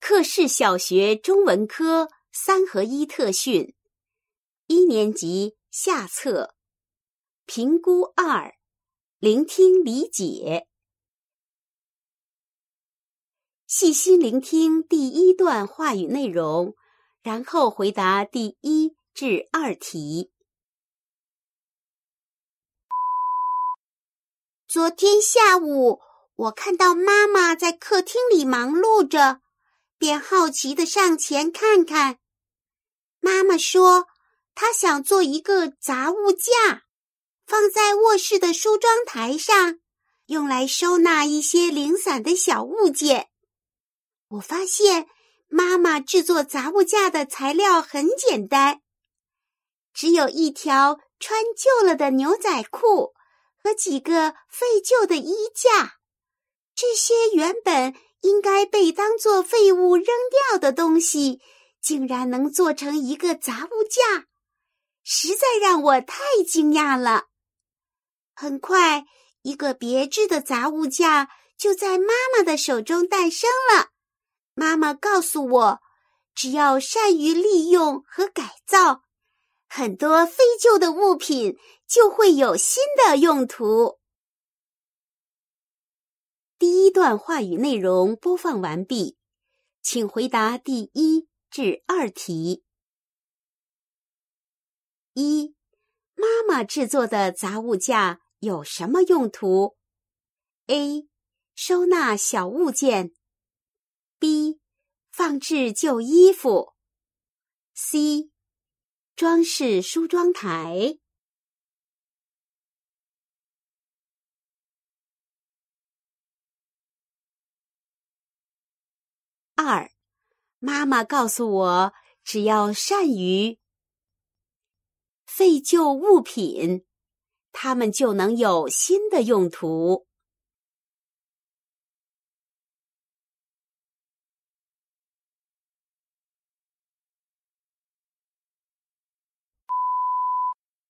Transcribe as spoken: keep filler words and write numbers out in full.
克氏小学中文科三合一特训，一年级下册，评估二，聆听理解。细心聆听第一段话语内容，然后回答第一至二题。 昨天下午，我看到妈妈在客厅里忙碌着，便好奇地上前看看。妈妈说，她想做一个杂物架，放在卧室的梳妆台上，用来收纳一些零散的小物件。我发现妈妈制作杂物架的材料很简单，只有一条穿旧了的牛仔裤和几个废旧的衣架，这些原本应该被当作废物扔掉的东西，竟然能做成一个杂物架，实在让我太惊讶了。很快，一个别致的杂物架就在妈妈的手中诞生了。妈妈告诉我，只要善于利用和改造，很多废旧的物品就会有新的用途。 第一段话语内容播放完毕，请回答第一至二题。一、妈妈制作的杂物架有什么用途？ A. 收纳小物件 B. 放置旧衣服 C. 装饰梳妆台。二、妈妈告诉我，只要善于废旧物品，它们就能有新的用途。